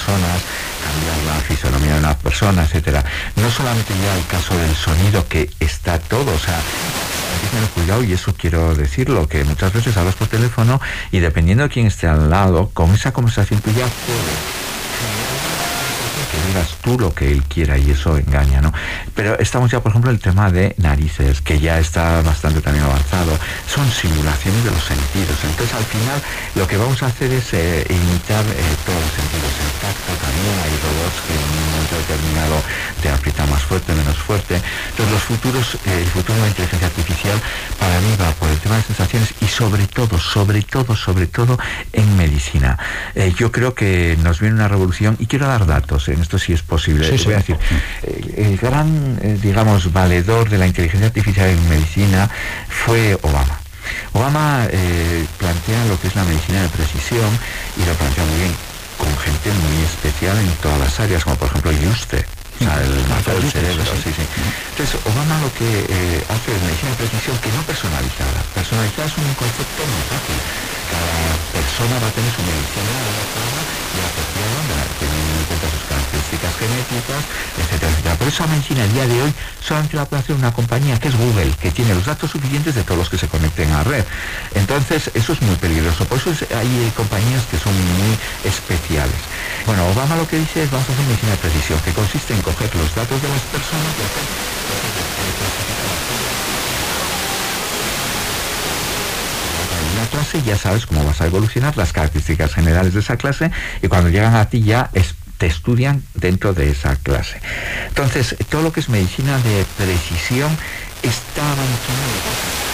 personas, cambiar la fisonomía de una persona, etcétera. No solamente ya el caso del sonido, que está todo, o sea, hay que tener cuidado, y eso quiero decirlo, que muchas veces hablas por teléfono y dependiendo de quién esté al lado, con esa conversación tú ya puedes que digas tú lo que él quiera, y eso engaña, ¿no? Pero estamos ya, por ejemplo, el tema de narices, que ya está bastante también avanzado. Son simulaciones de los sentidos. Entonces, al final, lo que vamos a hacer es imitar todos los sentidos. El tacto también, hay robots que en un momento determinado te aprietan más fuerte, menos fuerte. Entonces, el futuro de la inteligencia artificial para mí va por el tema de sensaciones y sobre todo en medicina. Yo creo que nos viene una revolución, y quiero dar datos, en esto sí es posible. Sí, sí. Voy a decir, el gran, digamos, valedor de la inteligencia artificial en medicina fue Obama. Obama plantea lo que es la medicina de precisión, y lo plantea muy bien, con gente muy especial en todas las áreas, como por ejemplo Juste. O sea, el mapa del cerebro, sí. Entonces, Obama lo que hace es medicina de precisión, que no personalizada. Personalizada es un concepto muy fácil. Cada persona va a tener su medicina adaptada y asociada, teniendo en cuenta sus características genéticas, etcétera, etcétera. Por eso la medicina a día de hoy solamente la puede hacer una compañía, que es Google, que tiene los datos suficientes de todos los que se conecten a la red. Entonces, eso es muy peligroso. Por eso hay compañías que son muy especiales. Bueno, Obama lo que dice es: vamos a hacer medicina de precisión, que consiste en coger los datos de las personas y hacer una clase, ya sabes cómo vas a evolucionar, las características generales de esa clase, y cuando llegan a ti ya te estudian dentro de esa clase. Entonces, todo lo que es medicina de precisión está avanzando.